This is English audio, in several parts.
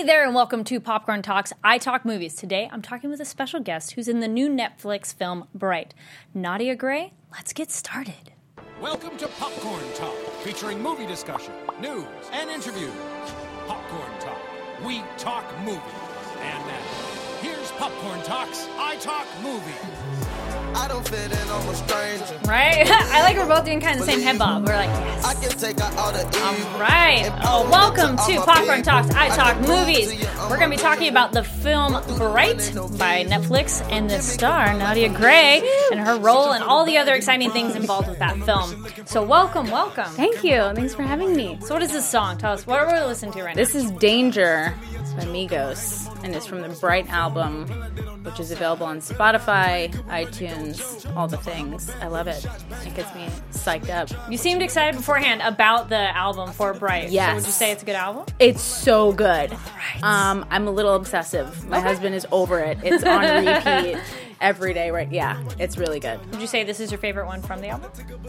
Hey there, and welcome to Popcorn Talks. I talk movies. Today, I'm talking with a special guest who's in the new Netflix film Bright. Nadia Gray, let's get started. Welcome to Popcorn Talk, featuring movie discussion, news, and interviews. Popcorn Talk. We talk movies. And now, here's Popcorn Talks. I talk movies. I don't fit in, I'm a stranger. Right? I like we're both doing kind of the same head bob. We're like, yes. I can take out all the evil. All right. Oh, welcome to Popcorn Talks. I talk movies. We're going to be talking about the film Bright by Netflix and the star Nadia Gray and her role and all the other exciting things involved with that film. So welcome. Thank you. Thanks for having me. So what is this song? Tell us. What are we listening to right now? This is Danger by Migos, and it's from the Bright album, which is available on Spotify, iTunes, all the things. I love it. It gets me psyched up. You seemed excited beforehand about the album for Bright. Yes. So would you say it's a good album? It's so good. Right. I'm a little obsessive. My husband is over it. It's on repeat every day, right? Yeah, it's really good. Would you say this is your favorite one from the album?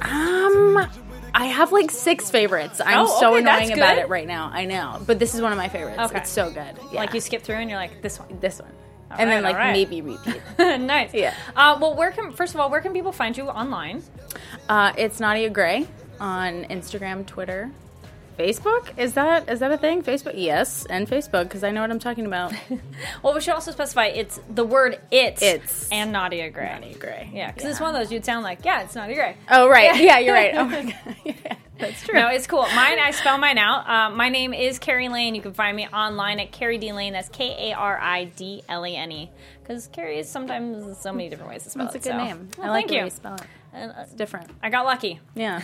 I have like 6 favorites. I'm so okay, that's annoying about good. it right now. I know. But this is one of my favorites. Okay. It's so good. Yeah. Like you skip through and you're like, this one. This one. And then like maybe repeat. Nice. Yeah. Well, first of all, where can people find you online? It's Nadia Gray on Instagram, Twitter, Facebook. Is that a thing? Facebook? Yes, and Facebook, because I know what I'm talking about. Well, we should also specify it's the word it's and Nadia Gray. Nadia Gray. Yeah, because it's one of those you'd sound like, yeah, it's Nadia Gray. Oh, right. Yeah, you're right. Oh, my God. Yeah, that's true. No, it's cool. I spell mine out. My name is Carrie Lane. You can find me online at Carrie D. Lane. That's Karidlane. Because Carrie is sometimes so many different ways to spell That's it. a good name. Well, I like thank the way you. you spell it. It's different. I got lucky. Yeah.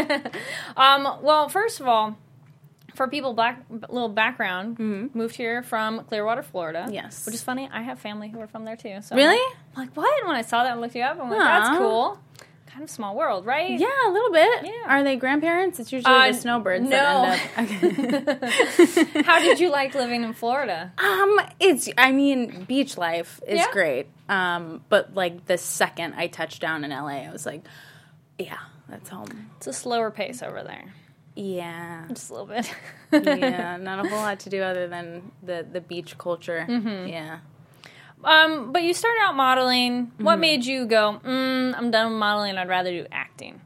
Well, first of all, for people, little background, moved here from Clearwater, Florida. Yes. Which is funny. I have family who are from there, too. So Really? I'm like, what? When I saw that and looked you up, I'm like, that's cool. Kind of small world, right? Yeah, a little bit. Yeah. Are they grandparents? It's usually the snowbirds that end up. Okay. How did you like living in Florida? Beach life is great. But like the second I touched down in LA, I was like, yeah, that's home. It's a slower pace over there. Yeah. Just a little bit. Yeah, not a whole lot to do other than the beach culture. Mm-hmm. Yeah. But you started out modeling. What made you go, I'm done with modeling, I'd rather do acting?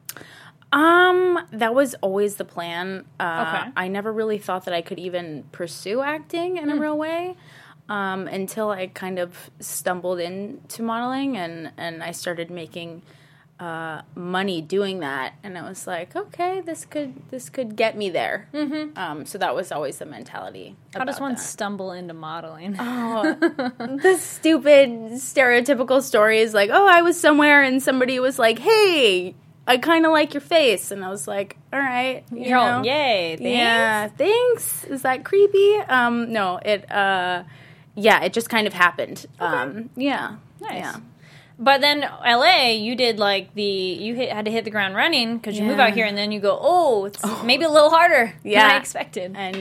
That was always the plan. Okay. I never really thought that I could even pursue acting in a real way until I kind of stumbled into modeling and I started making money doing that, and I was like, okay, this could get me there. Mm-hmm. So that was always the mentality. How does one stumble into modeling? Oh, the stupid stereotypical story is like, oh, I was somewhere and somebody was like, hey, I kind of like your face, and I was like, all right, You're all, yay, thanks. Yeah, thanks. Is that creepy? No, it just kind of happened. Okay. Yeah, Nice. Yeah. But then LA, you did like had to hit the ground running because you move out here and then you go, it's maybe a little harder than I expected. And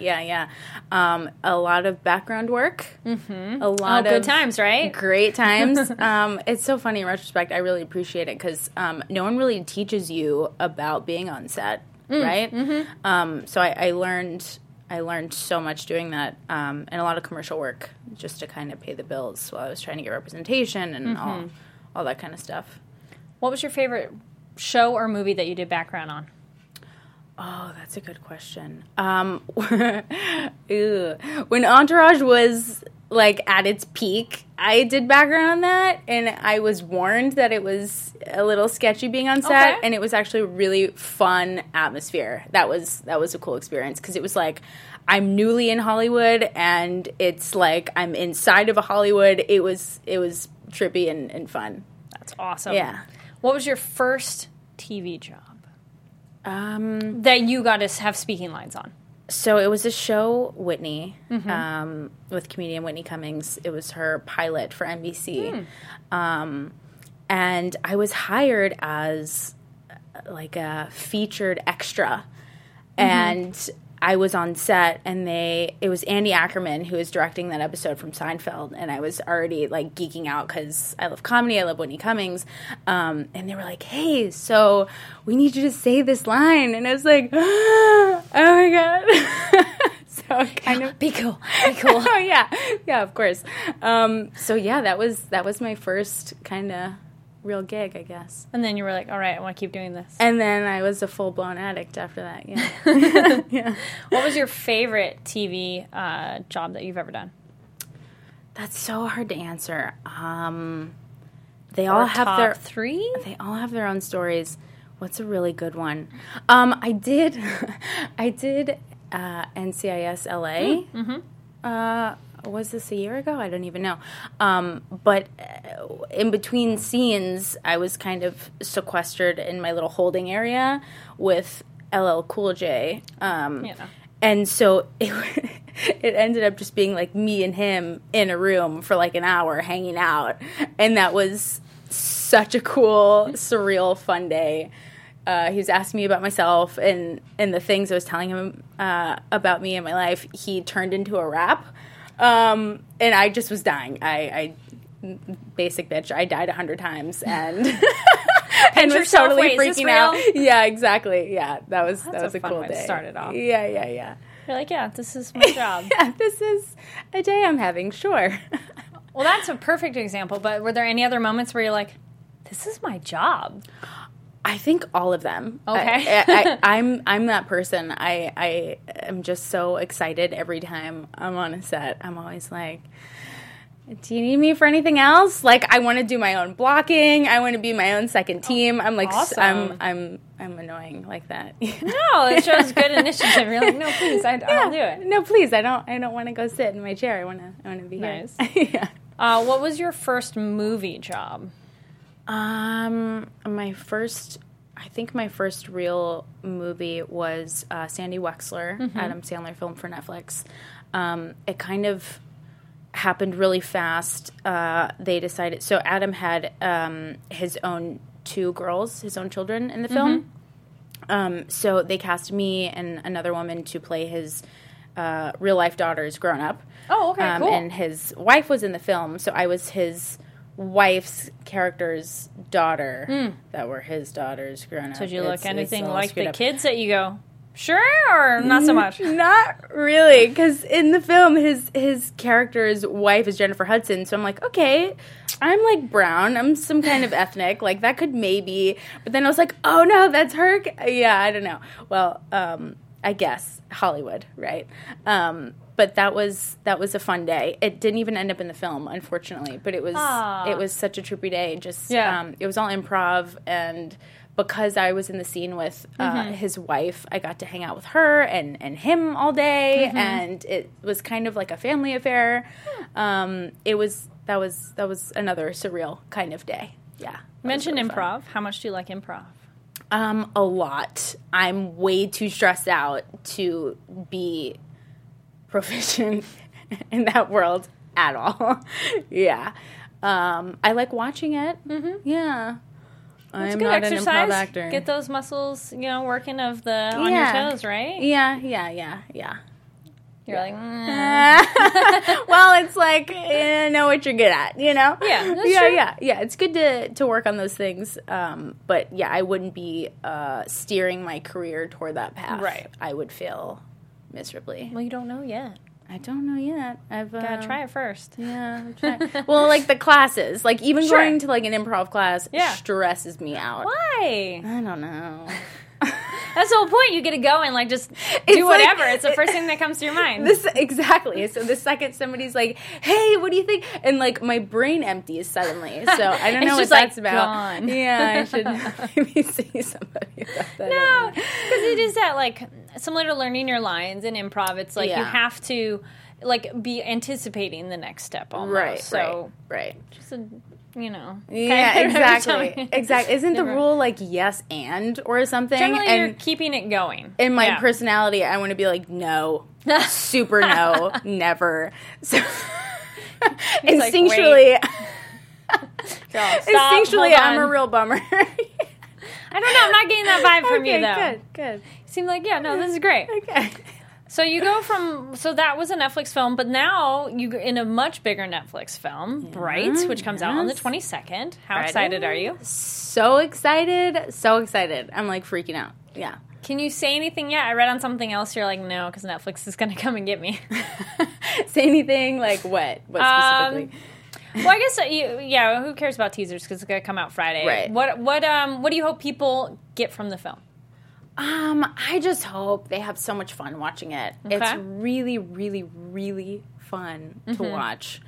a lot of background work. Mm-hmm. A lot of good times, right? Great times. It's so funny in retrospect. I really appreciate it because no one really teaches you about being on set, right? Mm-hmm. So I learned so much doing that, and a lot of commercial work just to kind of pay the bills while I was trying to get representation and all that kind of stuff. What was your favorite show or movie that you did background on? Oh, that's a good question. When Entourage was like at its peak, I did background on that, and I was warned that it was a little sketchy being on set, and it was actually a really fun atmosphere. That was a cool experience because it was like I'm newly in Hollywood, and it's like I'm inside of a Hollywood. It was trippy and fun. That's awesome. Yeah. What was your first TV job that you got to have speaking lines on? So it was a show, Whitney, with comedian Whitney Cummings. It was her pilot for NBC. And I was hired as like a featured extra. And I was on set, and it was Andy Ackerman who was directing that episode from Seinfeld, and I was already like geeking out because I love comedy, I love Whitney Cummings, and they were like, "Hey, so we need you to say this line," and I was like, "Oh my god!" So So kind of be cool. Be cool. Oh yeah, of course. So yeah, that was my first kind of real gig, I guess. And then you were like, all right, I want to keep doing this. And then I was a full-blown addict after that, yeah. Yeah. What was your favorite TV job that you've ever done? That's so hard to answer. They all have top their 3? They all have their own stories. What's a really good one? I did NCIS LA. Mm-hmm. Was this a year ago? I don't even know. But in between scenes, I was kind of sequestered in my little holding area with LL Cool J. And so it ended up just being like me and him in a room for like an hour hanging out. And that was such a cool, surreal, fun day. He was asking me about myself and the things I was telling him about me and my life. He turned into a rap. And I just was dying. I basic bitch. I died 100 times and and was totally freaking out. Yeah, exactly. Yeah, that was a cool day. Started off. Yeah. You're like, yeah, this is my job. Yeah, this is a day I'm having. Sure. Well, that's a perfect example. But were there any other moments where you're like, this is my job? I think all of them. Okay. I'm that person. I am just so excited every time I'm on a set. I'm always like, do you need me for anything else? Like, I want to do my own blocking. I want to be my own second team. I'm like, awesome. I'm annoying like that. No, it shows good initiative. You're like, no, please, I'll do it. No, please, I don't want to go sit in my chair. I want to be nice. Here. Yeah. What was your first movie job? My first real movie was Sandy Wexler, Adam Sandler film for Netflix. It kind of happened really fast. They decided, so Adam had his own 2 girls, his own children in the film. So they cast me and another woman to play his real life daughters grown up. Oh, okay, cool. And his wife was in the film, so I was his wife's character's daughter that were his daughters grown up. So did you look anything like the kids that you go, sure, or not so much? Not really, because in the film, his character's wife is Jennifer Hudson, so I'm like, okay, I'm like brown, I'm some kind of ethnic, like that could maybe, but then I was like, oh no, that's her, yeah, I don't know. Well, I guess Hollywood, right? But that was a fun day. It didn't even end up in the film, unfortunately. But it was such a trippy day. Just it was all improv, and because I was in the scene with his wife, I got to hang out with her and him all day, and it was kind of like a family affair. That was another surreal kind of day. Yeah. Mention really improv. How much do you like improv? A lot. I'm way too stressed out to be proficient in that world at all. Yeah. I like watching it. Yeah. It's I'm good not exercise. An improv actor. Get those muscles, working on your toes, right? Yeah. You're like, well, it's like, know what you're good at, Yeah, that's true. Yeah. It's good to work on those things. But yeah, I wouldn't be steering my career toward that path. Right. I would fail miserably. Well, you don't know yet. I don't know yet. I've gotta try it first. Yeah, well, like the classes, like even going to like an improv class stresses me out. Why? I don't know. That's the whole point. You get to go and like just do whatever. It's the first thing that comes to your mind. Exactly. So the second somebody's like, "Hey, what do you think?" and like my brain empties suddenly. So I don't know what that's about. Gone. Yeah, I should maybe see somebody about that. No, because it is that like similar to learning your lines in improv. It's like you have to like be anticipating the next step almost. Right. So right. Just a. Yeah, exactly. Isn't the rule like yes and or something? Generally, you're keeping it going. In my personality, I want to be like no, super no, never. So instinctually, I'm a real bummer. I don't know. I'm not getting that vibe from you though. Good. You seem like this is great. Okay. So you go from, that was a Netflix film, but now you're in a much bigger Netflix film, Bright, which comes out on the 22nd. How excited are you? So excited. I'm like freaking out. Yeah. Can you say anything yet? I read on something else. You're like, no, because Netflix is going to come and get me. Say anything? Like what? What specifically? Well, I guess, who cares about teasers because it's going to come out Friday. Right. What do you hope people get from the film? I just hope they have so much fun watching it. Okay. It's really, really, really fun to watch.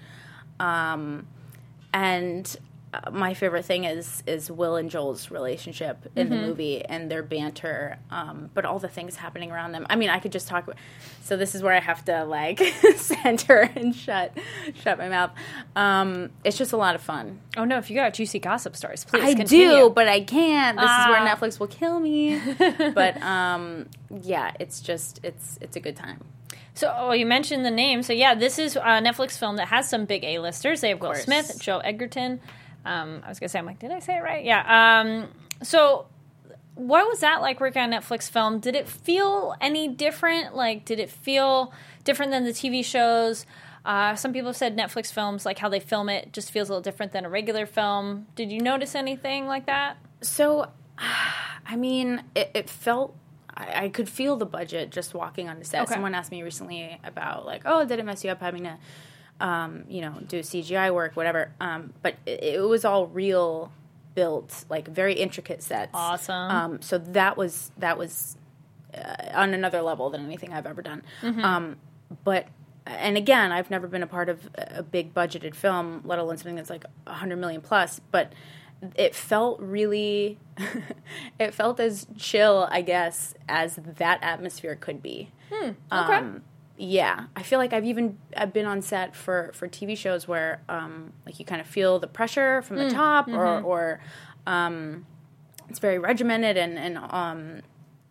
And my favorite thing is Will and Joel's relationship in the movie and their banter, but all the things happening around them. I mean, I could just talk. So this is where I have to like center and shut my mouth. It's just a lot of fun. Oh no! If you got juicy gossip stories, please I continue. do, but I can't. This is where Netflix will kill me. But yeah, it's a good time. So, you mentioned the name. So, yeah, this is a Netflix film that has some big A-listers. They have Will Smith, Joe Edgerton. I was going to say, I'm like, did I say it right? Yeah. So, what was that like working on a Netflix film? Did it feel any different? Like, did it feel different than the TV shows? Some people have said Netflix films, like how they film it, just feels a little different than a regular film. Did you notice anything like that? So, I mean, it felt... I could feel the budget just walking on the set. Okay. Someone asked me recently about, like, oh, did it mess you up having to, do CGI work, whatever. But it was all real built, like, very intricate sets. Awesome. So that was on another level than anything I've ever done. But, and again, I've never been a part of a big budgeted film, let alone something that's like $100 million plus, but... It felt really, it felt as chill, I guess, as that atmosphere could be. Okay. Yeah. I feel like I've been on set for TV shows where, like, you kind of feel the pressure from the top or it's very regimented and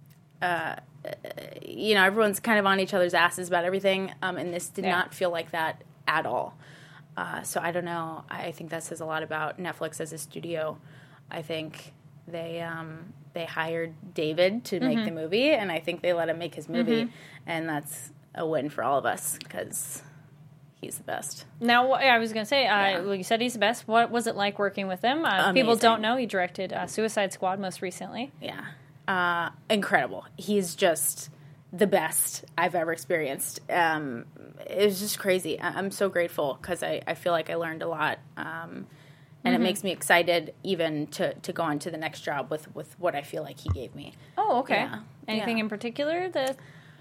everyone's kind of on each other's asses about everything. And this did not feel like that at all. So I don't know. I think that says a lot about Netflix as a studio. I think they hired David to make the movie, and I think they let him make his movie, and that's a win for all of us because he's the best. Now, I was going to say, well, you said he's the best. What was it like working with him? People don't know he directed Suicide Squad most recently. Yeah. Incredible. He's just... the best I've ever experienced. It was just crazy. I'm so grateful because I feel like I learned a lot. And it makes me excited even to go on to the next job with what I feel like he gave me. Oh, okay. Yeah. Anything in particular that...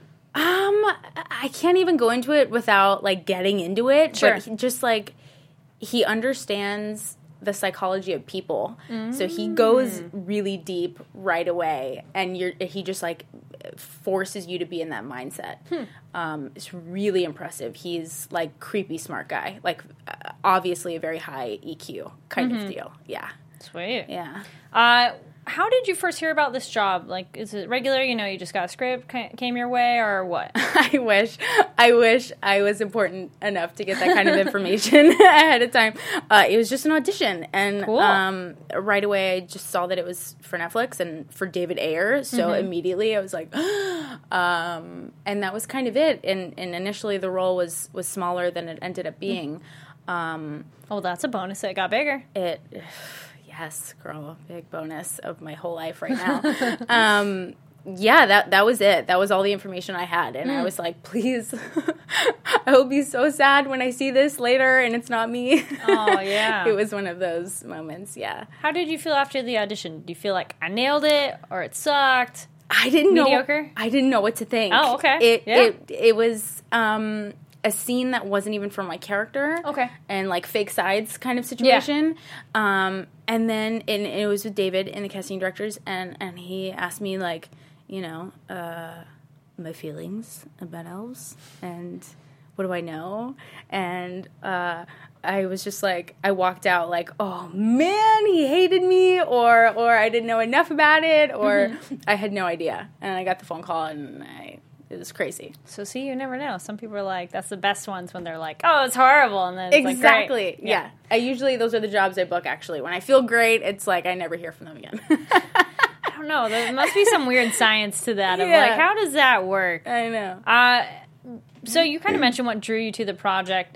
I can't even go into it without, like, getting into it. Sure. But he understands the psychology of people. So he goes really deep right away, and he just, like, forces you to be in that mindset. It's really impressive. He's, like, creepy smart guy. Like, obviously a very high EQ kind of deal. Yeah. Sweet. Yeah. How did you first hear about this job? Like, is it regular? You just got a script, came your way, or what? I wish I was important enough to get that kind of information ahead of time. It was just an audition, and cool. Right away I just saw that it was for Netflix and for David Ayer, so immediately I was like, and that was kind of it. And initially the role was smaller than it ended up being. Well, that's a bonus. It got bigger. Yes, girl, big bonus of my whole life right now. Yeah, that was it. That was all the information I had. And I was like, please, I will be so sad when I see this later and it's not me. Oh, yeah. It was one of those moments, yeah. How did you feel after the audition? Do you feel like I nailed it or it sucked? I didn't know. Mediocre? I didn't know what to think. Oh, okay. It was... a scene that wasn't even for my character. Okay. And, like, fake sides kind of situation. Yeah. And then it was with David and the casting directors, and he asked me, like, my feelings about elves, and what do I know? And I was just like, I walked out like, oh, man, he hated me, or I didn't know enough about it, or I had no idea. And I got the phone call, and it was crazy. So, see, you never know. Some people are like, that's the best ones when they're like, oh, it's horrible. And then it's exactly. Like, great. Yeah. I usually, those are the jobs I book, actually. When I feel great, it's like I never hear from them again. I don't know. There must be some weird science to that. Of like, how does that work? I know. So you kind of mentioned what drew you to the project.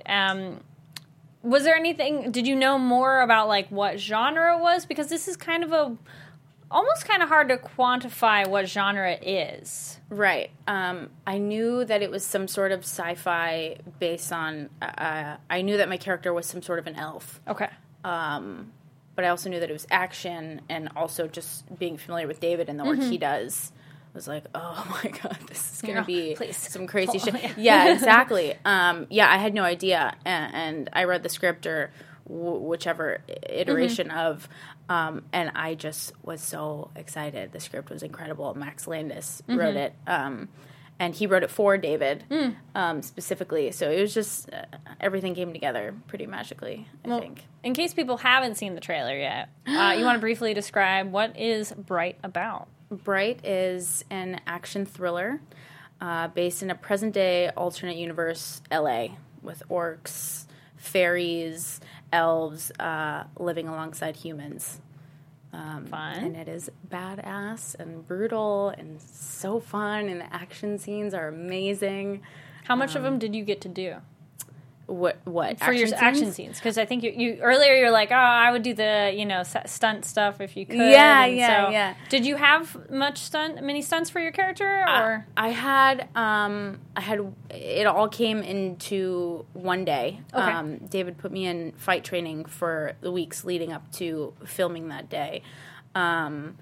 Was there anything, did you know more about, like, what genre it was? Because this is kind of almost kind of hard to quantify what genre it is. Right. I knew that it was some sort of sci-fi based on... I knew that my character was some sort of an elf. Okay. But I also knew that it was action, and also just being familiar with David and the work he does was like, oh my God, this is going to be some crazy shit. Yeah, exactly. I had no idea, and I read the script or whichever iteration of, and I just was so excited. The script was incredible. Max Landis wrote it, and he wrote it for David specifically. So it was just everything came together pretty magically, I think. In case people haven't seen the trailer yet, you want to briefly describe what is Bright about? Bright is an action thriller based in a present-day alternate universe LA with orcs, fairies, elves living alongside humans. Fun. And it is badass and brutal and so fun, and the action scenes are amazing. How much of them did you get to do? What for your action scenes? Because I think you earlier you're like, oh, I would do the stunt stuff if you could. Yeah. Did you have many stunts for your character, or I had it all came into one day. Okay. David put me in fight training for the weeks leading up to filming that day, and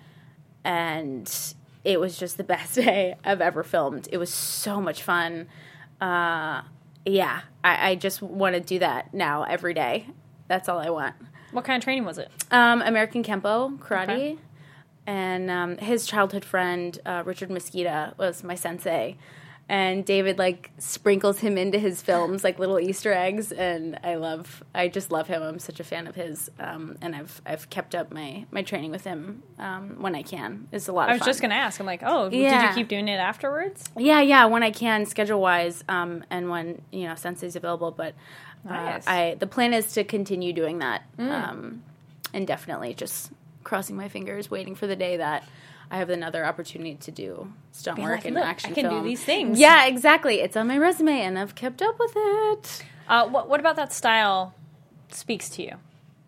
it was just the best day I've ever filmed. It was so much fun. I just want to do that now every day. That's all I want. What kind of training was it? American Kempo karate. Okay. And his childhood friend, Richard Mosqueda, was my sensei. And David, sprinkles him into his films, little Easter eggs. And I just love him. I'm such a fan of his. And I've kept up my training with him when I can. It's a lot of fun. I was just going to ask. I'm like, did you keep doing it afterwards? Yeah, when I can, schedule-wise, and when, sensei's available. But nice. The plan is to continue doing that indefinitely, just crossing my fingers, waiting for the day that I have another opportunity to do stunt work and action film. I can do these things. Yeah, exactly. It's on my resume, and I've kept up with it. What about that style speaks to you?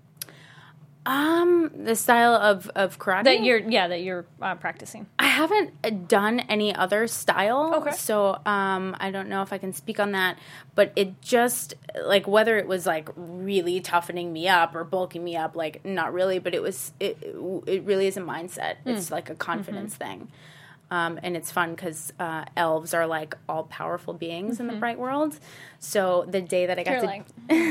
The style of karate that you're practicing. I haven't done any other style, okay. So I don't know if I can speak on that. But it just whether it was really toughening me up or bulking me up, not really. But it really is a mindset. It's a confidence thing. And it's fun because elves are all powerful beings in the Bright world. So the day that I got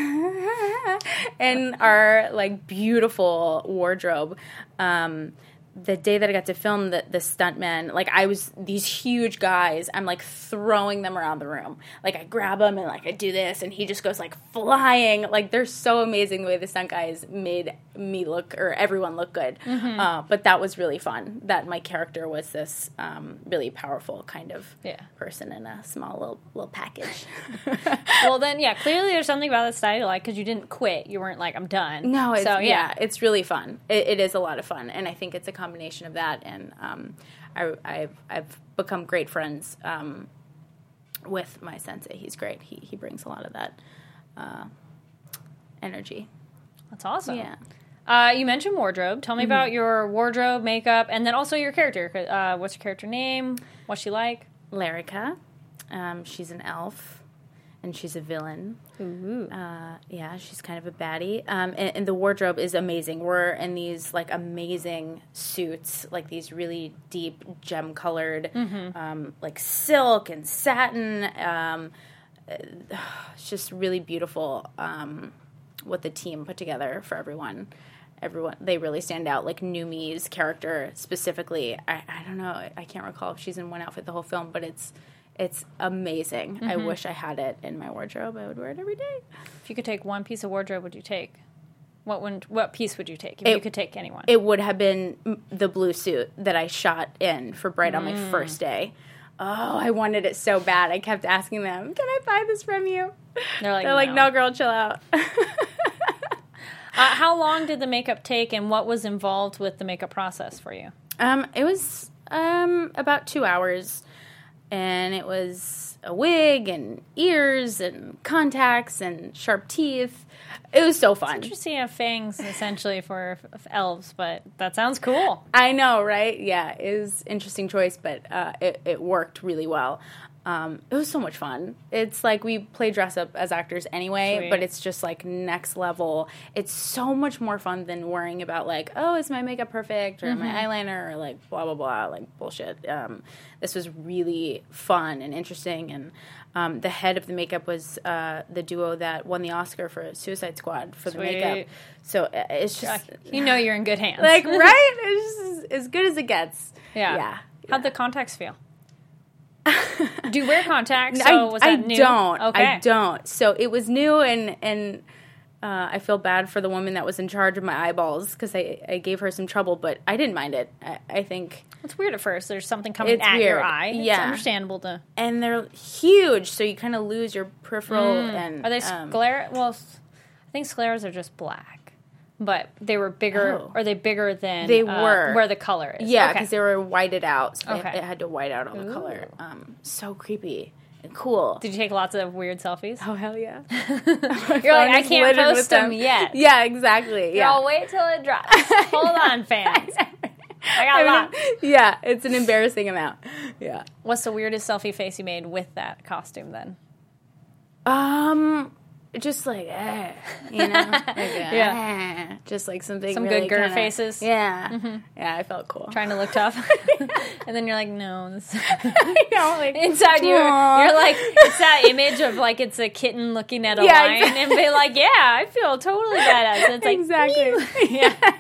and our beautiful wardrobe, the day that I got to film the stuntmen, I was these huge guys. I'm throwing them around the room. I grab them and I do this, and he just goes flying. They're so amazing the way the stunt guys made me look, or everyone look good. Mm-hmm. But that was really fun. That my character was this really powerful kind of person in a small little package. Well, then clearly there's something about that style you like because you didn't quit. You weren't I'm done. No, it's really fun. It is a lot of fun, and I think it's a combination of that, and I've become great friends with my sensei. He's great. He brings a lot of that energy. That's awesome. Yeah. You mentioned wardrobe. Tell me about your wardrobe, makeup, and then also your character. What's your character name? What's she like? Lyrica. She's an elf. And she's a villain. Ooh. She's kind of a baddie. And the wardrobe is amazing. We're in these, amazing suits, these really deep, gem-colored, silk and satin. It's just really beautiful what the team put together for everyone. They really stand out. Numi's character specifically, I don't know, I can't recall if she's in one outfit the whole film, but it's amazing. I wish I had it in my wardrobe. I would wear it every day. If you could take one piece of wardrobe, would you take? What piece would you take if you could take anyone? It would have been the blue suit that I shot in for Bright on my first day. Oh, I wanted it so bad. I kept asking them, "Can I buy this from you?" They're like, "No, girl, chill out." How long did the makeup take, and what was involved with the makeup process for you? It was about 2 hours. and it was a wig and ears and contacts and sharp teeth. It was so fun. It's interesting to have fangs essentially for elves, but that sounds cool. I know, right? Yeah, it was an interesting choice, but it worked really well. It was so much fun. It's like we play dress up as actors anyway, Sweet. but it's just like next level. It's so much more fun than worrying about like, oh, is my makeup perfect or my eyeliner or like blah, blah, blah, like bullshit. This was really fun and interesting. And the head of the makeup was the duo that won the Oscar for Suicide Squad for the makeup. So it's just... You know you're in good hands. Like, right? It's just as good as it gets. Yeah. How'd the contacts feel? Do you wear contacts? So was that new? I don't. So it was new, and I feel bad for the woman that was in charge of my eyeballs because I gave her some trouble, but I didn't mind it. I think it's weird at first. There's something coming it's at weird. your eye. Yeah. It's understandable to. And they're huge, so you kind of lose your peripheral. And are they sclera? Well, I think scleras are just black. But they were bigger. Oh. Are they bigger than they were where the color is? Yeah, because they were whited out. So Okay. it had to white out on the color. So creepy and cool. Did you take lots of weird selfies? Oh, hell yeah. You're like, I can't post them yet. Yeah, exactly. Yeah. I'll wait till it drops. Hold on, fans. I got lots. Yeah, it's an embarrassing amount. Yeah. What's the weirdest selfie face you made with that costume then? Just like, you know? Like, Yeah. Just like something Some really good girl kinda, faces. Yeah. Yeah, I felt cool. Trying to look tough. And then you're like, no. This I know, like, inside you're like, it's that image of like it's a kitten looking at a lion exactly. and be like, yeah, I feel totally badass. And it's like, exactly.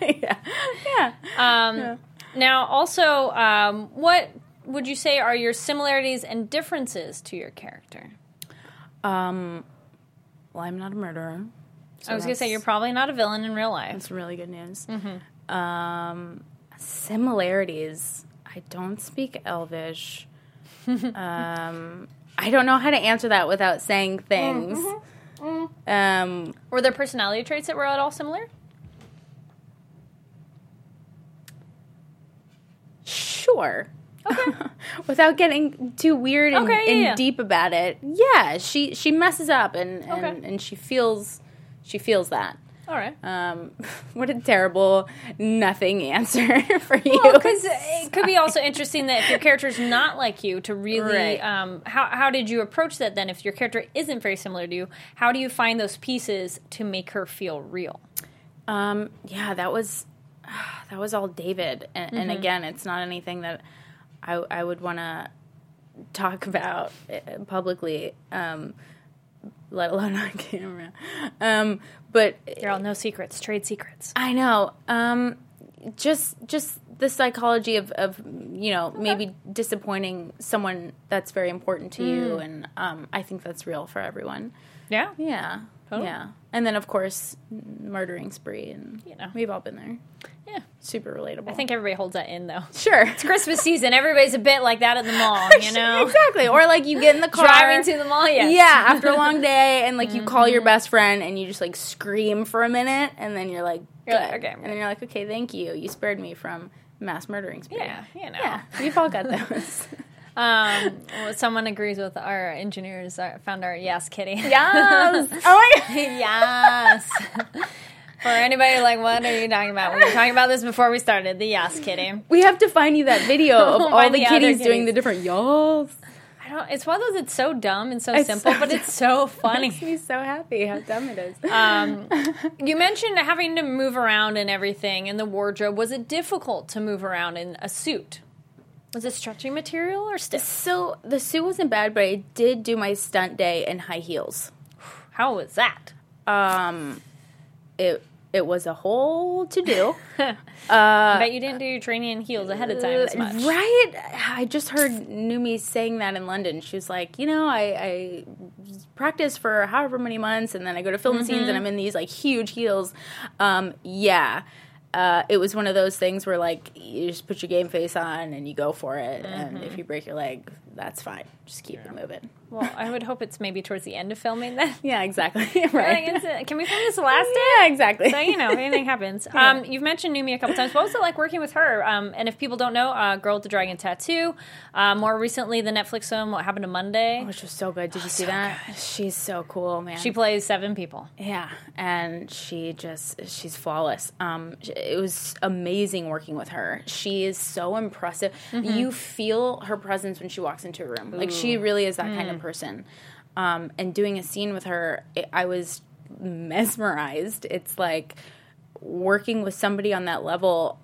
Yeah. Now, also, what would you say are your similarities and differences to your character? Well, I'm not a murderer. So I was going to say, you're probably not a villain in real life. That's really good news. Similarities. I don't speak Elvish. I don't know how to answer that without saying things. Were there personality traits that were at all similar? Sure. Okay. Without getting too weird and deep about it. Yeah, she messes up and she feels that. All right. What a terrible nothing answer for you. Because it could be also interesting that if your character's not like you, to really, how did you approach that then? If your character isn't very similar to you, how do you find those pieces to make her feel real? Yeah, that was all David. And again, it's not anything that I would want to talk about publicly, let alone on camera. But You're all no secrets, trade secrets. I know. Just the psychology of maybe disappointing someone that's very important to you, and I think that's real for everyone. Yeah? Yeah. Totally. Yeah. And then, of course, murdering spree, and we've all been there. Yeah. Super relatable. I think everybody holds that in, though. Sure. It's Christmas season. Everybody's a bit like that at the mall, you know? Exactly. Or, like, you get in the car. Driving to the mall, yes. Yeah, after a long day, and, like, you call your best friend, and you just, like, scream for a minute, and then you're like, good. Okay. And then you're like, okay, thank you. You spared me from mass murdering spree. Yeah, you know. Yeah, we've all got those. Someone agrees with our engineers. Found our yes kitty. Yes. Oh my God. Yes. For anybody like, what are you talking about? We were talking about this before we started. The yes kitty. We have to find you that video of all the the kitties other doing kitties. the different yas. I don't. It's one of those that's so dumb and so simple, but it's so funny. Makes me so happy how dumb it is. You mentioned having to move around and everything in the wardrobe. Was it difficult to move around in a suit? Was it stretching material or stiff? So the suit wasn't bad, but I did do my stunt day in high heels. How was that? It was a whole to do. I bet you didn't do your training in heels ahead of time as much. Right? I just heard Numi saying that in London. She was like, I practice for however many months, and then I go to film scenes, and I'm in these, like, huge heels. It was one of those things where, like, you just put your game face on and you go for it, and if you break your leg, that's fine. Just keep it moving. Well, I would hope it's maybe towards the end of filming then. Yeah, exactly. Right. Can we film this the last day? Yeah, exactly. So, if anything happens. You've mentioned Numi a couple times. What was it like working with her? And if people don't know, Girl with the Dragon Tattoo. More recently, the Netflix film, What Happened to Monday. Which was so good. Did you see that? Good. She's so cool, man. She plays 7 people. Yeah, and she's flawless. It was amazing working with her. She is so impressive. Mm-hmm. You feel her presence when she walks into a room. Ooh. Like, she really is that kind of person. And doing a scene with her, I was mesmerized. It's like working with somebody on that level.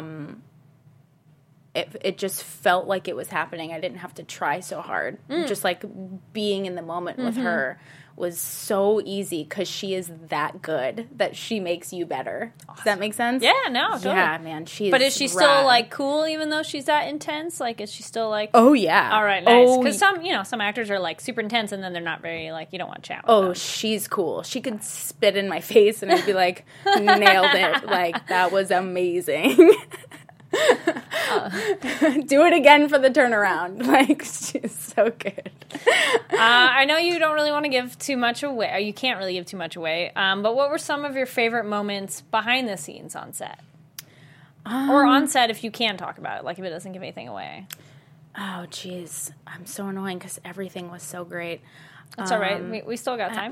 It just felt like it was happening. I didn't have to try so hard. Just like being in the moment with her was so easy because she is that good that she makes you better. Awesome. Does that make sense? Yeah, no, totally. Yeah, man. But is she still like cool even though she's that intense? Like, is she still like? Oh yeah. All right, nice. Because some actors are like super intense and then they're not very like you don't want to chat with them. She's cool. She could spit in my face and I'd be like, nailed it. Like that was amazing. Do it again for the turnaround. Like, she's so good. I know you don't really want to give too much away, or you can't really give too much away, but what were some of your favorite moments behind the scenes on set? Or on set if you can talk about it, like if it doesn't give anything away. Oh, jeez. I'm so annoying because everything was so great. That's all right. We still got time.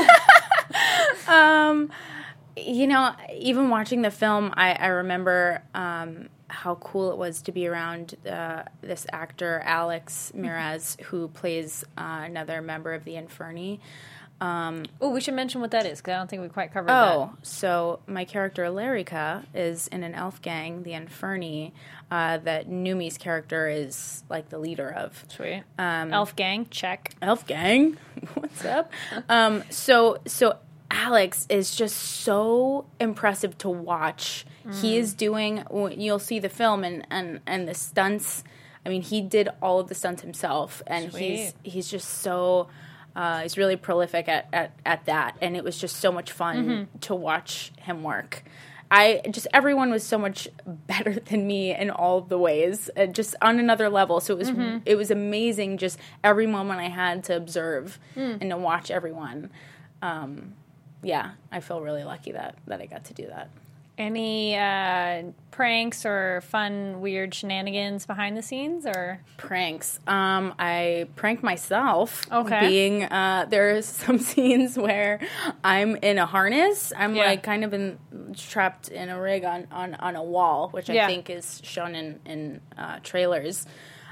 Even watching the film, I remember how cool it was to be around this actor, Alex Miraz, who plays another member of the Inferni. We should mention what that is, because I don't think we quite covered that. So my character, Larika, is in an elf gang, the Inferni, that Numi's character is, like, the leader of. Sweet. Elf gang, check. Elf gang? What's up? So Alex is just so impressive to watch. He is doing, you'll see the film and the stunts. I mean, he did all of the stunts himself, and Sweet. he's just so, he's really prolific at that, and it was just so much fun to watch him work. Everyone was so much better than me in all of the ways, just on another level. So it was amazing, just every moment I had to observe and to watch everyone. Yeah, I feel really lucky that I got to do that. Any pranks or fun, weird shenanigans behind the scenes, or pranks? I prank myself. Okay. Being there's some scenes where I'm in a harness. I'm like kind of trapped in a rig on a wall, which I think is shown in trailers.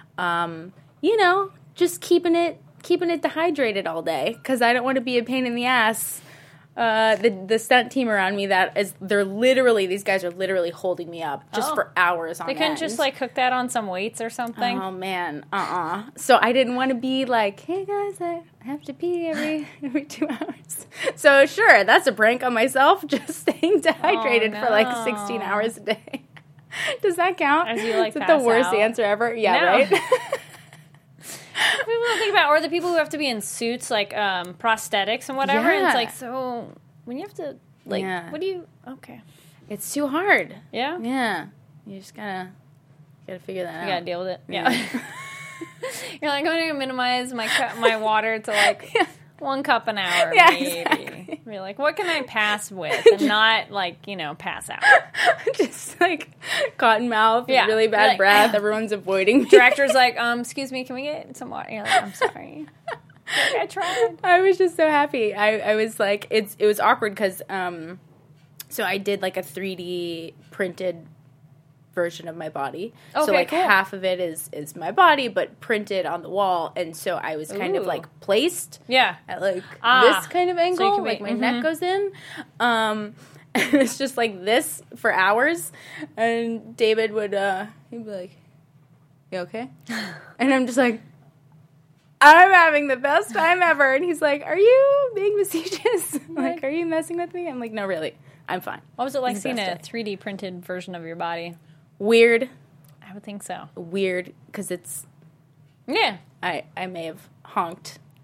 Just keeping it dehydrated all day because I don't want to be a pain in the ass. The stunt team around me, these guys are literally holding me up just for hours on end. They couldn't just like hook that on some weights or something? Oh man, So I didn't want to be like, hey guys, I have to pee every 2 hours. So sure, that's a prank on myself, just staying dehydrated for like 16 hours a day. Does that count? As you like Is it pass the worst out? answer ever? Yeah, No. right? People don't think about, or the people who have to be in suits, like prosthetics and whatever. Yeah. And it's like, so when you have to, like, what do you? Okay, it's too hard. Yeah, yeah. You just gotta figure that out. You gotta deal with it. Yeah. You're like, I'm gonna minimize my water to like 1 cup an hour. Yeah, maybe. exactly. You're like, what can I pass with and not like pass out? Just like cotton mouth, really bad like, breath. Everyone's avoiding me. Director's like, excuse me, can we get some water? You're like, I'm sorry. Like, I tried. I was just so happy. I was like, it was awkward because so I did like a 3D printed version of my body. Okay, so like cool. half of it is my body but printed on the wall, and so I was kind of like placed at like this kind of angle, so like my neck goes in. And it's just like this for hours, and David would he'd be like, you okay? And I'm just like, I'm having the best time ever. And he's like, are you being facetious? Like, are you messing with me? I'm like, no, really, I'm fine. What was it like seeing a 3D printed version of your body? Weird. I would think so. Weird, because it's... Yeah. I may have honked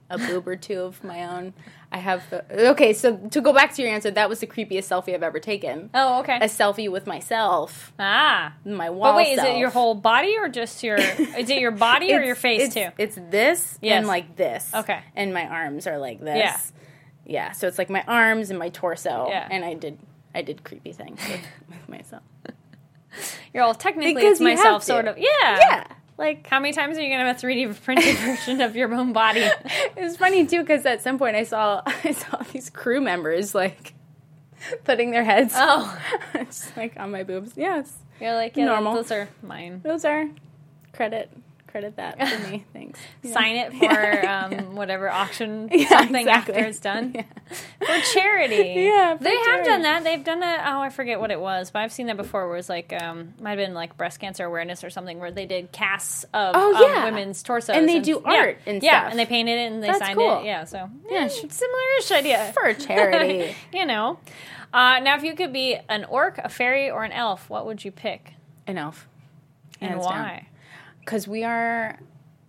a boob or two of my own. I have okay, so to go back to your answer, that was the creepiest selfie I've ever taken. Oh, okay. A selfie with myself. Ah. My wall But wait, self. is it your whole body or just your... is it your body or your face, too? It's this Yes. and like this. Okay. And my arms are like this. Yeah. Yeah, so it's like my arms and my torso. Yeah. And I did creepy things with myself. You're all, technically, Because it's you have myself, to. sort of. Yeah. Yeah. Like, How many times are you going to have a 3D printed version of your own body? it was funny too because at some point I saw these crew members like putting their heads just like on my boobs. Yes, You're like, yeah, Normal. those are mine. those are credit that for me. Thanks. Yeah. Sign it for whatever auction Yeah, something exactly. after it's done. Yeah. For charity. Yeah, for they have charity. done that. They've done it. Oh, I forget what it was, but I've seen that before where it's like, might have been like breast cancer awareness or something where they did casts of women's torsos. And they do art and Yeah, stuff. and they painted it and they That's signed cool. it. Yeah, so Yeah, similar-ish idea. for charity. You know. Now, if you could be an orc, a fairy, or an elf, what would you pick? An elf. And why? Because we are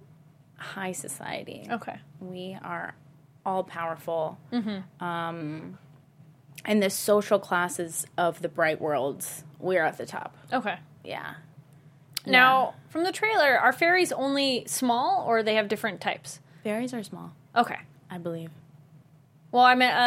high society. Okay. We are all powerful. Mm-hmm. In the social classes of the bright worlds, we're at the top. Okay. Yeah. Now, from the trailer, are fairies only small, or they have different types? Fairies are small, Okay. I believe. Well, I mean,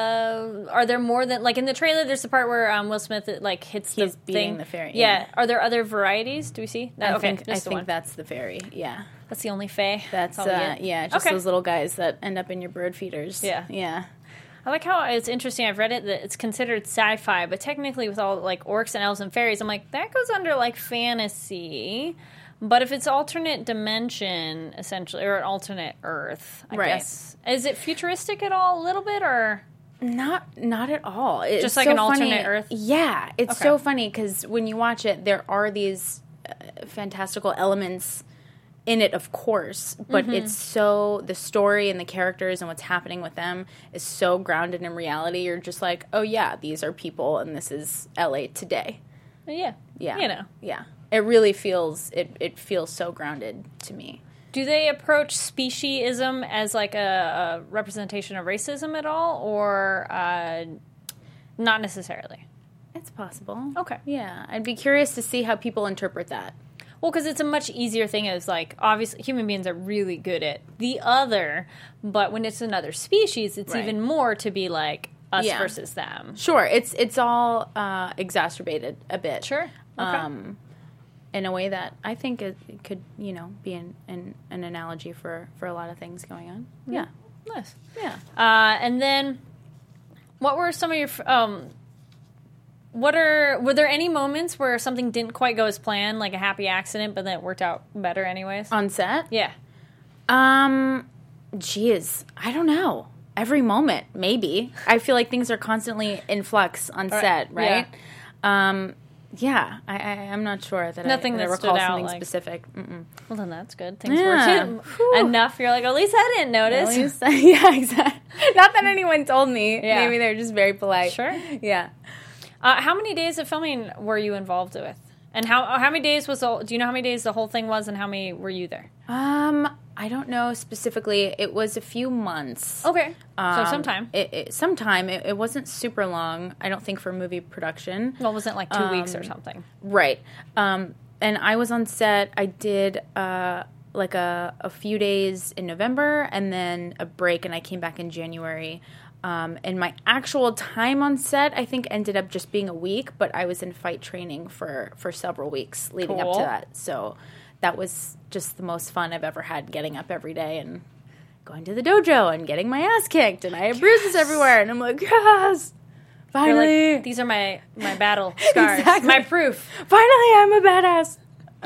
are there more than... Like, in the trailer, there's the part where Will Smith, like, hits He's the beating thing. the fairy, Yeah. yeah. Are there other varieties? Do we see? I Okay, think just the one. that's the fairy. Yeah. That's the only fae? That's all we get? yeah, just Okay. those little guys that end up in your bird feeders. Yeah. Yeah. I like how it's interesting. I've read it that it's considered sci-fi, but technically with all, like, orcs and elves and fairies, I'm like, that goes under, like, fantasy. But if it's alternate dimension, essentially, or an alternate Earth, I Right. guess. Is it futuristic at all, a little bit, or... Not at all. It's Just like so an funny. alternate Earth? Yeah, it's Okay. so funny because when you watch it, there are these fantastical elements in it, of course, but Mm-hmm. it's so the story and the characters and what's happening with them is so grounded in reality. You're just like, oh yeah, these are people, and this is LA today. Yeah. Yeah, You know. yeah. It really feels it feels so grounded to me. Do they approach speciesism as like a representation of racism at all, or not necessarily? It's possible. Okay. Yeah, I'd be curious to see how people interpret that. Well, because it's a much easier thing. As like, obviously, human beings are really good at the other, but when it's another species, it's Right. even more to be like us Yeah. versus them. Sure, it's all exacerbated a bit. Sure. Okay. In a way that I think it could, be an analogy for a lot of things going on. Yeah. Nice. Yeah. And then, what were some of your? Were there any moments where something didn't quite go as planned, like a happy accident, but then it worked out better anyways? On set? Yeah. Geez, I don't know. Every moment, maybe. I feel like things are constantly in flux on set, right? Yeah, I'm not sure that Nothing I that recall stood out, something like- specific. Mm-mm. Well, then that's good. Things Yeah. worked Whew. enough. You're like, at least I didn't notice. At least- yeah, exactly. Not that anyone told me. Yeah. Maybe they're just very polite. Sure. Yeah. How many days of filming were you involved with? And how many days was do you know how many days the whole thing was, and how many were you there? I don't know specifically. It was a few months. Okay. So sometime. Sometime. It wasn't super long, I don't think, for movie production. Well, wasn't it like 2 weeks or something? Right. And I was on set. I did like a few days in November and then a break, and I came back in January. And my actual time on set, I think, ended up just being a week, but I was in fight training for several weeks leading up Cool. to that. So that was just the most fun I've ever had, getting up every day and going to the dojo and getting my ass kicked, and I have bruises everywhere, and I'm like, yes, You're finally, like, these are my battle scars, Exactly. my proof. finally, I'm a badass.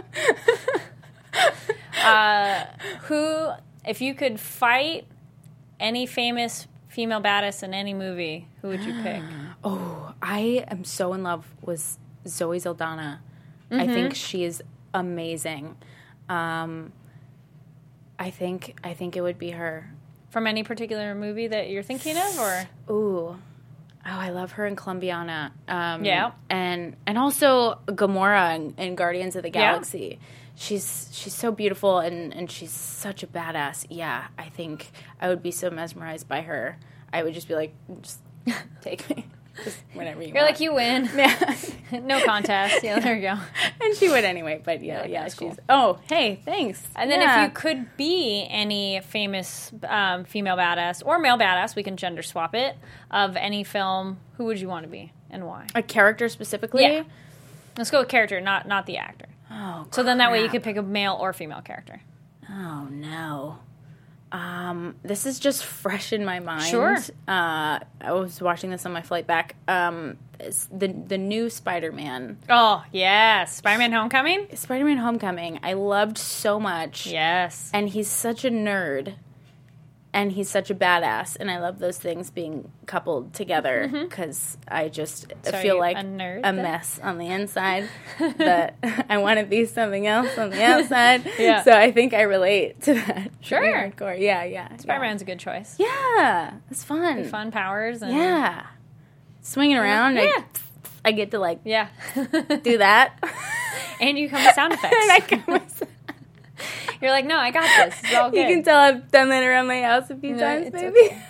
Who, if you could fight any famous female badass in any movie, who would you pick? Oh, I am so in love with Zoe Saldana. I think she is amazing. I think it would be her. From any particular movie that you're thinking of, or I love her in Columbiana. Yeah. and also Gamora in Guardians of the Galaxy. she's so beautiful and she's such a badass. Yeah, I think I would be so mesmerized by her. I would just be like, just take me. Just whenever you You're want. like, you win. Yeah. No contest. Yeah, there you go. And she would anyway, but yeah, that's she's... cool. Oh, hey, thanks. And then if you could be any famous female badass or male badass, we can gender swap it, of any film, who would you want to be and why? A character specifically? Yeah. Let's go with character, not the actor. Oh, So then that way you crap. could pick a male or female character. Oh, no. This is just fresh in my mind. Sure. I was watching this on my flight back. It's the new Spider-Man. Oh, yes. Spider-Man Homecoming? Spider-Man Homecoming. I loved so much. Yes. And he's such a nerd. And he's such a badass. And I love those things being coupled together because I just So are feel you like a nerd a then? mess on the inside. But I want to be something else on the outside. Yeah. So I think I relate to that. Sure. Pretty hardcore. Yeah. Spider-Man's a good choice. Yeah. It's fun. Fun powers. And Yeah. Swinging around. Yeah. I get to like Yeah. do that. And you come with sound effects. And I can You're like, no, I got this. It's all good. You can tell I've done that around my house a few No, times, it's maybe. okay.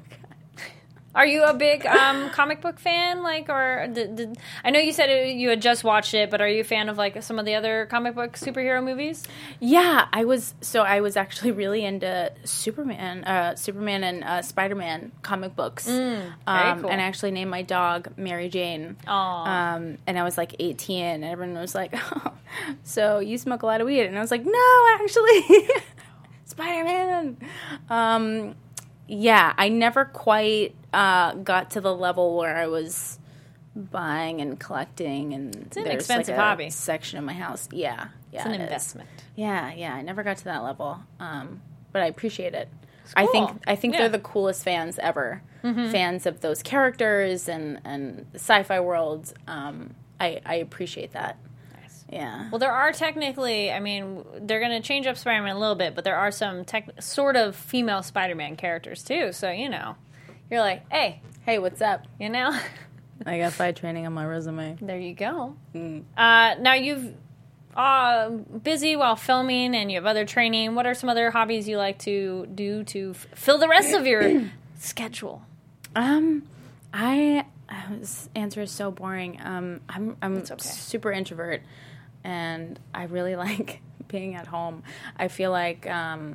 Are you a big comic book fan? Like, or did I know you said you had just watched it, but are you a fan of like some of the other comic book superhero movies? Yeah, I was actually really into Superman and Spider-Man comic books. Very cool. And I actually named my dog Mary Jane. Aw. And I was like 18, and everyone was like, "Oh, so you smoke a lot of weed?" And I was like, "No, actually, Spider-Man." Yeah, I never quite got to the level where I was buying and collecting, and It's an there's expensive like a hobby. section of my house. Yeah, It's an it is. investment. Yeah, I never got to that level, but I appreciate it. cool. I think Yeah. they're the coolest fans ever. Fans of those characters and the sci-fi world. I appreciate that. Nice. Yeah. Well, there are technically, I mean, they're going to change up Spider-Man a little bit, but there are some sort of female Spider-Man characters too. So, you know, you're like, hey, What's up? you know, I got fight training on my resume. there you go. Now you've busy while filming and you have other training. What are some other hobbies you like to do to fill the rest of your schedule? This answer is so boring. I'm super introvert, and I really like being at home. I feel like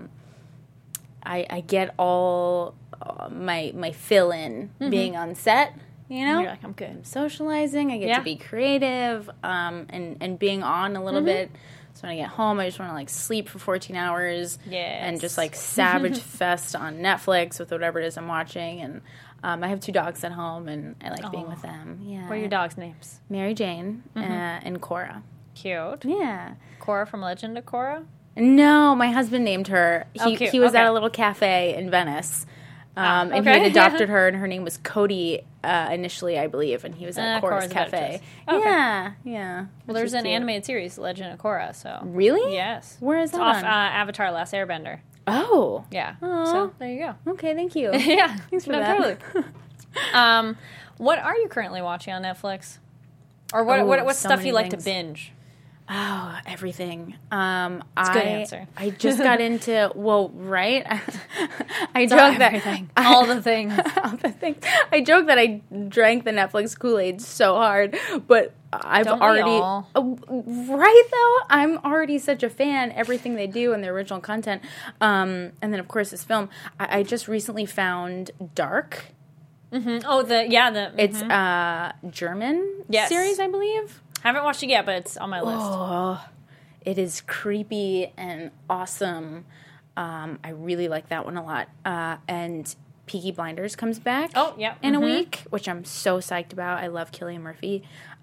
I get all my fill in being on set. You know, You're like, I'm good. socializing. I get Yeah. to be creative, and being on a little bit. So when I get home, I just want to like sleep for 14 hours, Yes. and just like savage fest on Netflix with whatever it is I'm watching. And I have 2 dogs at home, and I like being with them. Yeah. What are your dogs' names? Mary Jane and Cora. Cute. Yeah. Cora from Legend of Korra? No, my husband named her. Cute. He was Okay. at a little cafe in Venice. And he okay. had adopted her, and her name was Cody initially, I believe, and he was at Cora's Cora's a better Cafe. choice. Okay. Yeah. Well, there's an animated series, Legend of Korra, so. Really? Yes. Where is It's that off on? Avatar Last Airbender. Oh. Yeah. Aw. So, there you go. Okay, thank you. Yeah. Thanks for No, that. totally. What are you currently watching on Netflix? Or what so stuff many you like things. to binge? Oh, everything. It's a good answer. I just got into, right? I joke that Everything. All the things. all the things. I joke that I drank the Netflix Kool-Aid so hard, but I've Don't we already all? Right though. I'm already such a fan. Everything they do and their original content, and then of course this film. I just recently found Dark. Oh, It's German Yes. series, I believe. Haven't watched it yet, but it's on my list. Oh, it is creepy and awesome. I really like that one a lot. And Peaky Blinders comes back. Oh, yeah. In a week, which I'm so psyched about. I love Cillian Murphy.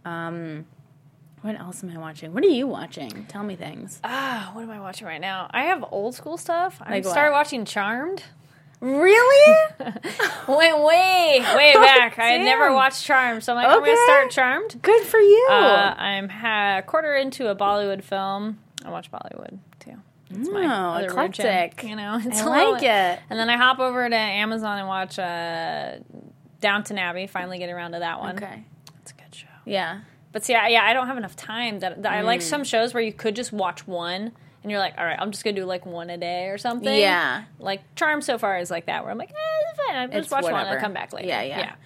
What else am I watching? What are you watching? Tell me things. What am I watching right now? I have old school stuff. I Like what? started watching Charmed. Really? Went way back. I had never watched Charmed, so I'm like, I'm going to Okay. start Charmed. Good for you. I'm a quarter into a Bollywood film. I watch Bollywood, too. It's my other weird gem. eclectic. You know, it's I a little- like it. And then I hop over to Amazon and watch Downton Abbey. Finally get around to that one. Okay. It's a good show. Yeah. But see, I don't have enough time. That I like some shows where you could just watch one, and you're like, all right, I'm just gonna do like one a day or something. Yeah. Like Charm so far is like that, where I'm like, it's fine. I just watch one and I'll come back later. Yeah.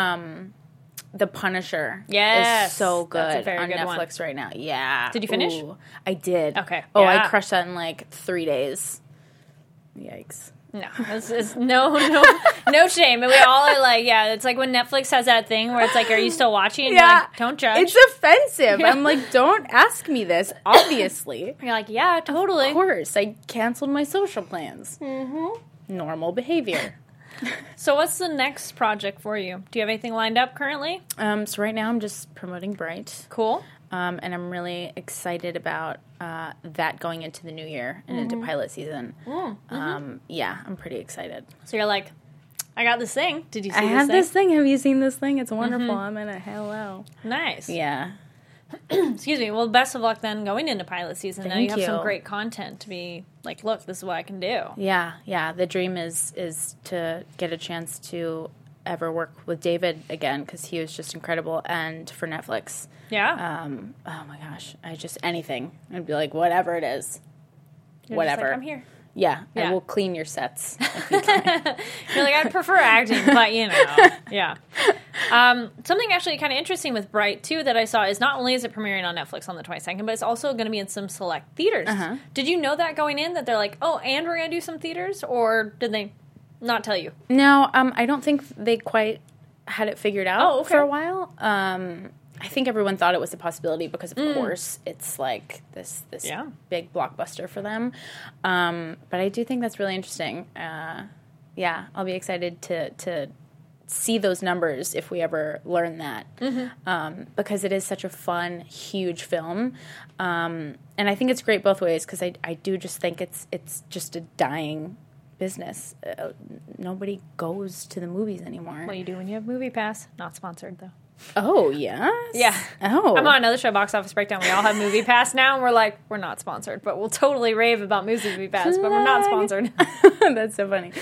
The Punisher Yes. is so good That's a very on good Netflix right now. Yeah. Did you finish? Ooh, I did. Okay. Oh, Yeah. I crushed that in like 3 days. Yikes. No, it's no shame. And we all are like, it's like when Netflix has that thing where it's like, are you still watching? And you're like, don't judge. It's offensive. I'm like, don't ask me this, obviously. You're like, yeah, totally. Of course. I canceled my social plans. Mm-hmm. Normal behavior. So what's the next project for you? Do you have anything lined up currently? So right now I'm just promoting Bright. Cool. And I'm really excited about that going into the new year and into pilot season. Yeah, I'm pretty excited. So you're like, I got this thing. Did you see I this have thing? this thing. Have you seen this thing? It's wonderful. I'm in a hello. Nice. Yeah. Excuse me. Well, best of luck then going into pilot season. Now you Thank have some you. great content to be like, look, this is what I can do. Yeah. The dream is to get a chance to ever work with David again because he was just incredible, and for Netflix. Yeah. Oh my gosh, anything. I'd be like, whatever it is, You're whatever. Just like, I'm here. Yeah, Yeah. I will clean your sets. If you can. You're like, I'd prefer acting, but yeah. Something actually kind of interesting with Bright too that I saw is not only is it premiering on Netflix on the 22nd, but it's also going to be in some select theaters. Did you know that going in that they're like, oh, and we're going to do some theaters, or did they not tell you? No, I don't think they quite had it figured out okay. for a while. I think everyone thought it was a possibility because, of course, it's like this big blockbuster for them. But I do think that's really interesting. Yeah, I'll be excited to see those numbers if we ever learn that, because it is such a fun, huge film. And I think it's great both ways because I do just think it's just a dying business. Nobody goes to the movies anymore. What you do when you have Movie Pass? Not sponsored though. Oh, yes? Yeah. Oh. I'm on another show, Box Office Breakdown. We all have Movie Pass now, and we're like, we're not sponsored, but we'll totally rave about Movie Pass, but we're not sponsored. That's so funny.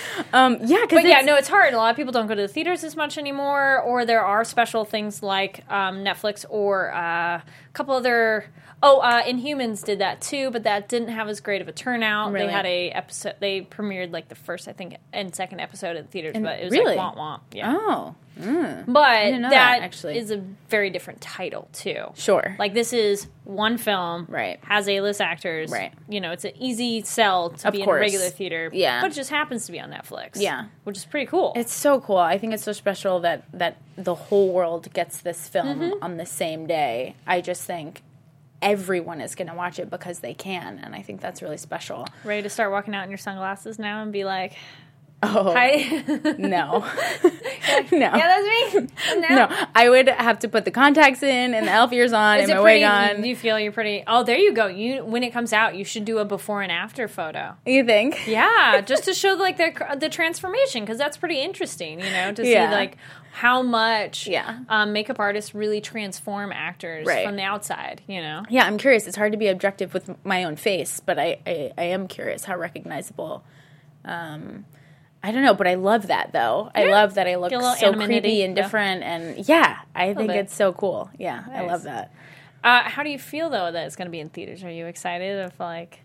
It's hard. A lot of people don't go to the theaters as much anymore, or there are special things like Netflix or a couple other... Inhumans did that too, but that didn't have as great of a turnout. Really? They had a episode. They premiered like the first, I think, and second episode at the theaters, but it was really? like womp womp. Yeah. Oh. But didn't know that actually. is a very different title too. Sure. Like this is one film, Right. Has A-list actors, Right. You know, it's an easy sell to Of be in a course. regular theater, Yeah. but it just happens to be on Netflix, Yeah. which is pretty cool. It's so cool. I think it's so special that the whole world gets this film on the same day. I just think everyone is going to watch it because they can, and I think that's really special. Ready to start walking out in your sunglasses now and be like, Oh, hi. no. No. Yeah, that's me. No, I would have to put the contacts in and the elf ears on and my wig on. Do you feel you're pretty? Oh, there you go. When it comes out, you should do a before and after photo. You think? Yeah, just to show like the transformation, because that's pretty interesting. You know, to see like how much makeup artists really transform actors from the outside. You know. Yeah, I'm curious. It's hard to be objective with my own face, but I am curious how recognizable. I don't know, but I love that, though. I love that I look so creepy and different, and I think it's so cool. Yeah, nice. I love that. How do you feel, though, that it's going to be in theaters? Are you excited of, like,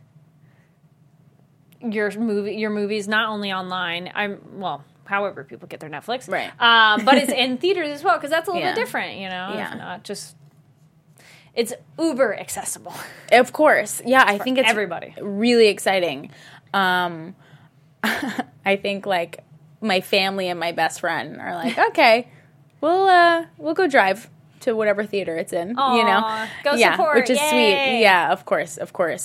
your movies not only online, however people get their Netflix, right? But it's in theaters as well, because that's a little bit different, you know? Yeah. If not just... It's uber accessible. Of course. Yeah, I think it's everybody. Really exciting. I think, like, my family and my best friend are like, okay, we'll go drive to whatever theater it's in. Aww, you know, go support, which is sweet. Yeah, of course.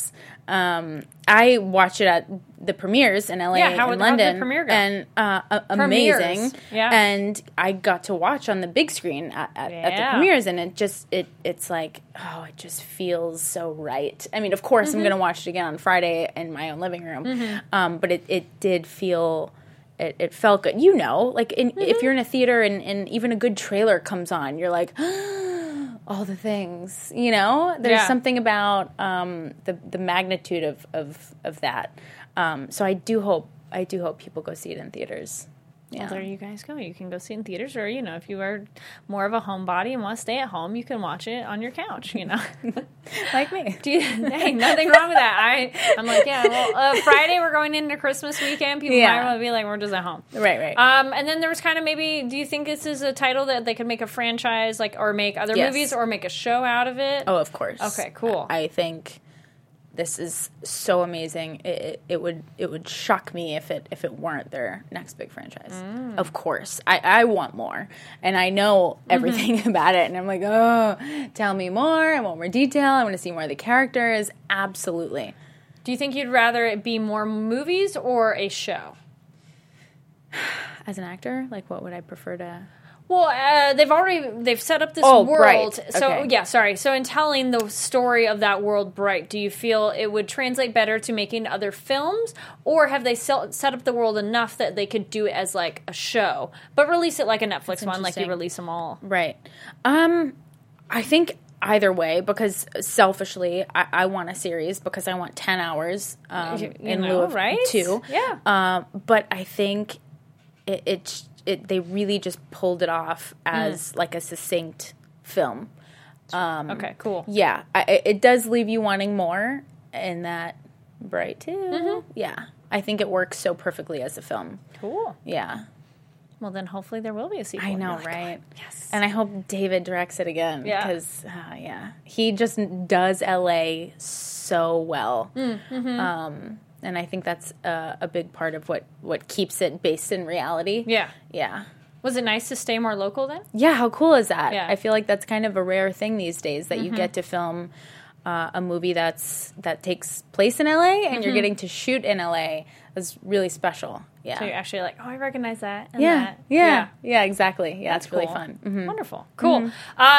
I watched it at the premieres in LA and London, how did the premiere go? And amazing. Yeah, and I got to watch on the big screen at the premieres, and it's like, oh, it just feels so right. I mean, of course, I'm going to watch it again on Friday in my own living room, but it did feel. It felt good. You know, like if you're in a theater and even a good trailer comes on, you're like, all the things, you know? There's something about the magnitude of that. So I do hope people go see it in theaters. Yeah. Well, there you guys go. You can go see it in theaters, or, you know, if you are more of a homebody and want to stay at home, you can watch it on your couch, you know. Like me. Hey, nothing wrong with that. I'm like, yeah, well, Friday we're going into Christmas weekend. People might want to be like, we're just at home. Right. And then there was kind of maybe, do you think this is a title that they could make a franchise, like, or make other movies, or make a show out of it? Oh, of course. Okay, cool. I think this is so amazing. It would shock me if it weren't their next big franchise. Of course, I want more, and I know everything about it. And I'm like, oh, tell me more. I want more detail. I want to see more of the characters. Absolutely. Do you think you'd rather it be more movies or a show? As an actor, like, what would I prefer to? Well, they've set up this world. Bright. So Okay. yeah, sorry. So in telling the story of that world, Bright, do you feel it would translate better to making other films, or have they set up the world enough that they could do it as like a show, but release it like a Netflix one, like you release them all? Right. I think either way, because selfishly, I want a series because I want 10 hours in lieu of 2. Yeah. But I think they really just pulled it off as like a succinct film. Okay, cool. Yeah, it does leave you wanting more in that Bright too. Yeah, I think it works so perfectly as a film. Cool. Yeah. Well, then hopefully there will be a sequel. I know, You're like, right? Yes. And I hope David directs it again. Yeah. Because, he just does LA so well. And I think that's a big part of what keeps it based in reality. Yeah. Yeah. Was it nice to stay more local then? Yeah, how cool is that? Yeah. I feel like that's kind of a rare thing these days, that you get to film a movie that takes place in LA and you're getting to shoot in LA. That's really special. Yeah. So you're actually like, oh, I recognize that. And Yeah. that. Yeah, exactly. Yeah, That's it's really cool. fun. Mm-hmm. Wonderful. Cool.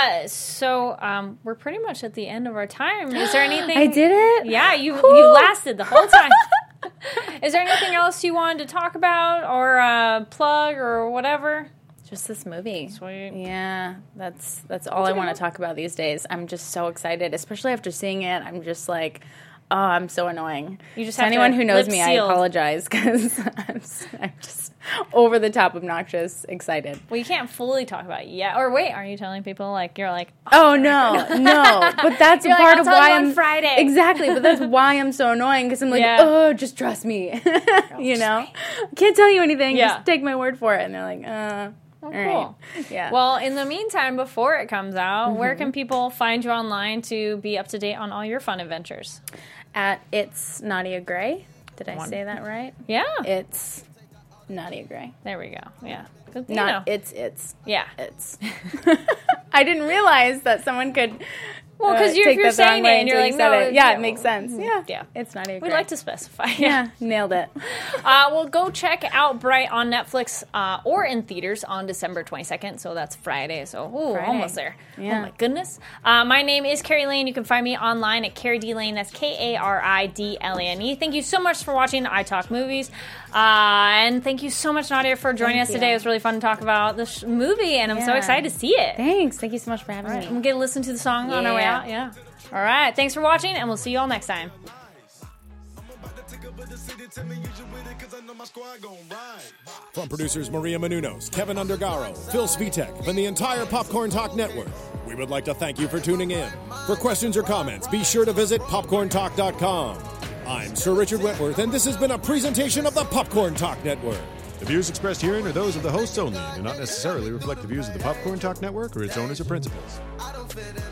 So we're pretty much at the end of our time. Is there anything? I did it? Yeah, you lasted the whole time. Is there anything else you wanted to talk about or plug or whatever? Just this movie. Sweet. Yeah, that's all I want to talk about these days. I'm just so excited, especially after seeing it. I'm just like, oh, I'm so annoying. You just to have anyone to who knows lip me, sealed. I apologize because I'm just over the top obnoxious excited. Well, you can't fully talk about it yet. Or wait, are you telling people you're like, Oh no. But that's You're like, part I'll of tell why you on I'm Friday. Exactly, but that's why I'm so annoying because I'm like, Yeah. oh, just trust me. You know, can't tell you anything. Yeah. Just take my word for it. And they're like, Oh, all cool. right. Yeah. Well, in the meantime, before it comes out, where can people find you online to be up to date on all your fun adventures? At It's Nadia Gray. Did I say that right? Yeah. It's Nadia Gray. There we go. Yeah. Good, Not it's. Yeah. It's. I didn't realize that someone could. Well, because take you're that the wrong saying it way and you're until like, you said no. it. Yeah, it makes sense. Yeah. Yeah. It's Nadia We Gray. like to specify. Yeah, nailed it. Well, go check out Bright on Netflix or in theaters on December 22nd. So that's Friday. So, Friday. almost there. Yeah. Oh, my goodness. My name is Carrie Lane. You can find me online at Carrie D. Lane. That's Karidlane. Thank you so much for watching I Talk Movies. And thank you so much, Nadia, for joining us today. It was really fun to talk about this movie, and I'm so excited to see it. Thanks. Thank you so much for having me. I'm going to listen to the song on our way out. Yeah. All right. Thanks for watching, and we'll see you all next time. From producers Maria Menounos, Kevin Undergaro, Phil Svitek, and the entire Popcorn Talk Network, we would like to thank you for tuning in. For questions or comments, be sure to visit popcorntalk.com. I'm Sir Richard Wentworth, and this has been a presentation of the Popcorn Talk Network. The views expressed herein are those of the hosts only and do not necessarily reflect the views of the Popcorn Talk Network or its owners or principals. I don't fit in